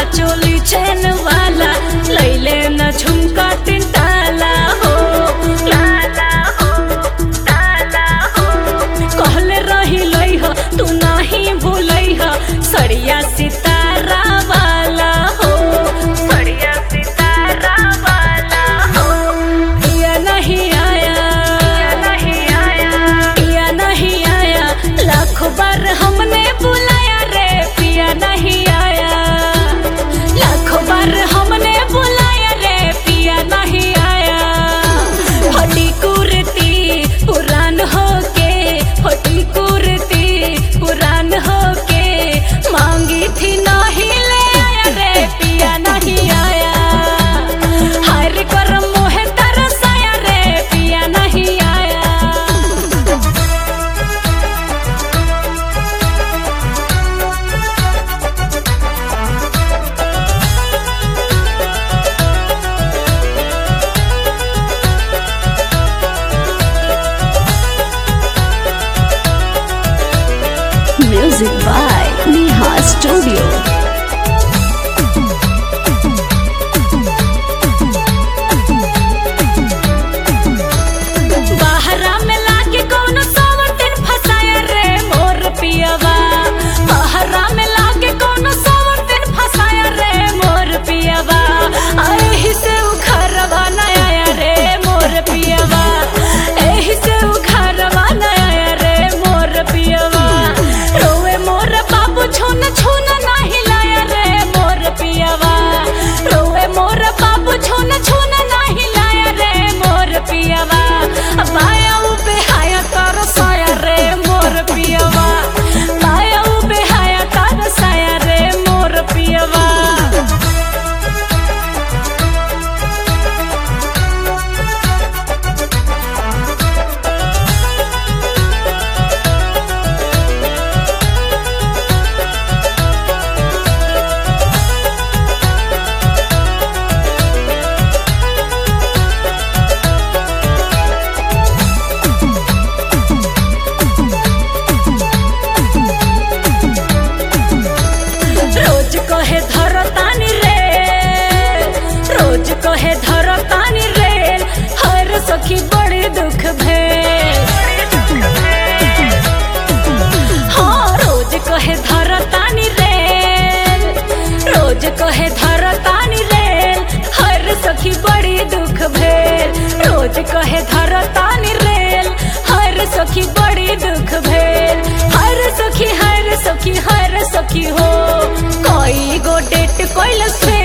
चोली चैन वाला लैले न झुमका तीन ताला हो ताला हो ताला हो कहले रही लई हो तू नहीं भूलई हो सड़िया सितारा वाला हो सड़िया सितारा वाला हो पिया नहीं आया नहीं आया पिया नहीं आया लाखों बार हमने बुलाया रे पिया नहीं आया लाखों बार हमने बुलाया रे पिया नहीं आया हटी कुर्ती पुरान होके हटी कुर्ती पुरान होके मांगी थी नहीं ले आया रे पिया नहीं आया हर कर मोहे तरसाया रे पिया नहीं आया। Music by Neha Studio. बाहरा में लाके कौनो सावतन फसाया रे मोर पियवा बाहरा में लाके कौनो सावतन फसाया रे मोर पियवा एही से उखरवा न आया रे मोर पियवा एही से उखरवा न आया रे मोर पियवा रोवे मोर बाबू छून छून नहीं लाया रे मोर पियवा रोवे मोर बाबू छून छून नहीं लाया रे मोर पियवा माया उबे हाया तार साया रे मोर पियवा माया उबे हाया तार साया रे मोर पियवा। रोज कहे धरतानी रे रोज कहे धरतानी रे हर सखी बड़े दुख भेल हाँ रोज कहे धरतानी रे रोज कहे धरतानी रे हर सखी बड़ी दुख भेल रोज कहे धरतानी रे हर सखी बड़ी दुख भेल हर सखी हर सखी हर सखी हो कोई गो डेट कोई